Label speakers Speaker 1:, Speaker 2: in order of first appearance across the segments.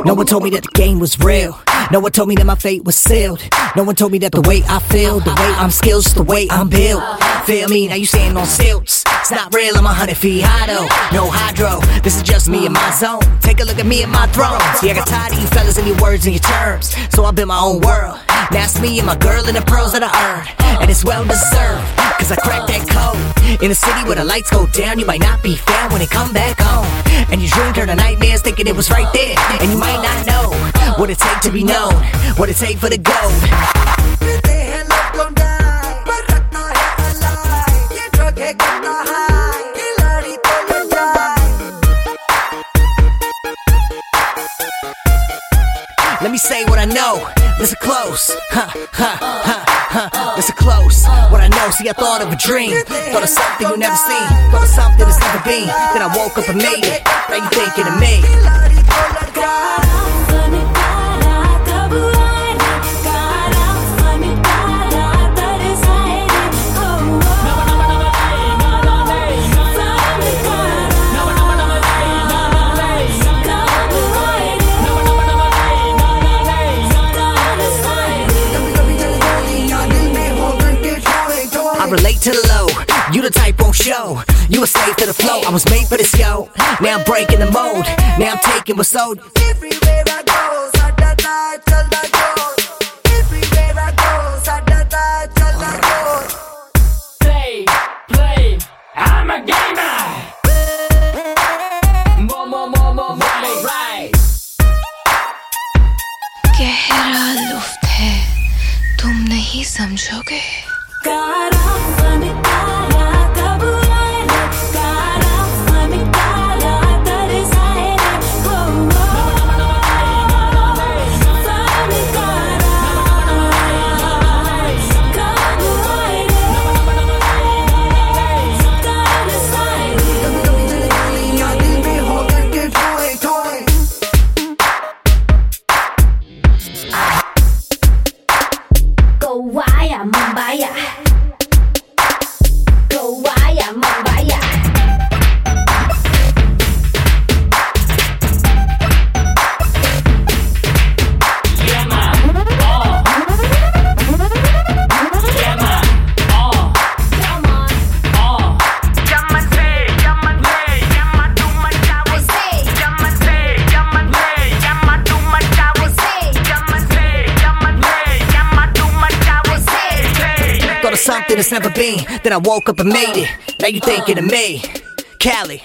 Speaker 1: No one told me that the game was real. No one told me that my fate was sealed. No one told me that the way I feel, the way I'm skilled, the way I'm built. Feel me? Now you standing on stilts. It's not real, I'm 100 feet high though. No hydro, this is just me and my zone. Take a look at me and my throne. See, I got tired of you fellas and your words and your terms, so I built my own world. Now it's me and my girl and the pearls that I earned, and it's well deserved, cause I cracked that code. In a city where the lights go down, you might not be found when they come back home. And your dream turned to nightmares thinking it was right there. And you might not know what it take to be known, what it take for the gold. Let me say what I know. Listen close. Listen close. What I know. See, I thought of a dream. Thought of something you never seen. Thought of something that's never been. Then I woke up and made it. Now you thinking of me. Relate to the low, you the type won't show. You a slave to the flow, I was made for this, yo. Now I'm breaking the mold, now I'm taking what's sold. Everywhere I go, sadada, chalda, everywhere I go, sadada, chalda.
Speaker 2: Play, play, I'm a gamer. More, right.
Speaker 3: गहरा लुफ्त है, तुम नहीं समझोगे.
Speaker 4: Gowaya, Mumbai. Gowaya, Mumbai.
Speaker 2: Yeah, man. Oh. Yeah, man. Oh.
Speaker 4: Come on.
Speaker 2: Oh.
Speaker 1: Thought of something that's never been. Then I woke up and made it. Now you thinking of me. Cali.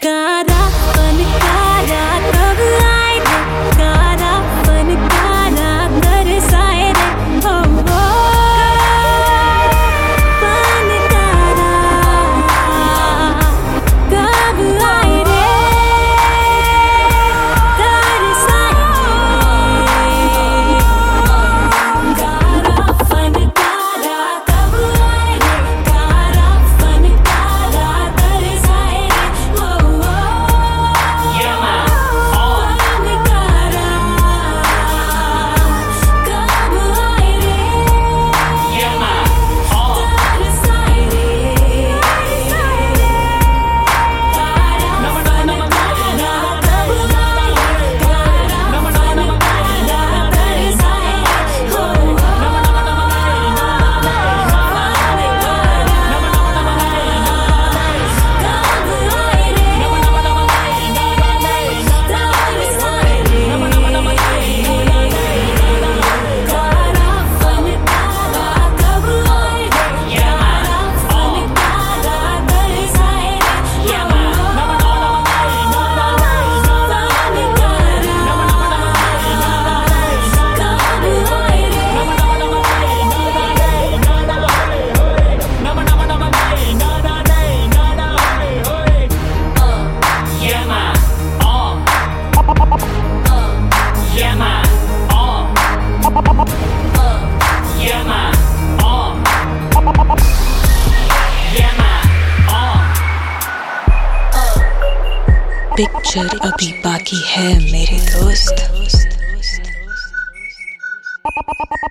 Speaker 3: Picture अभी बाकी है मेरे दोस्त.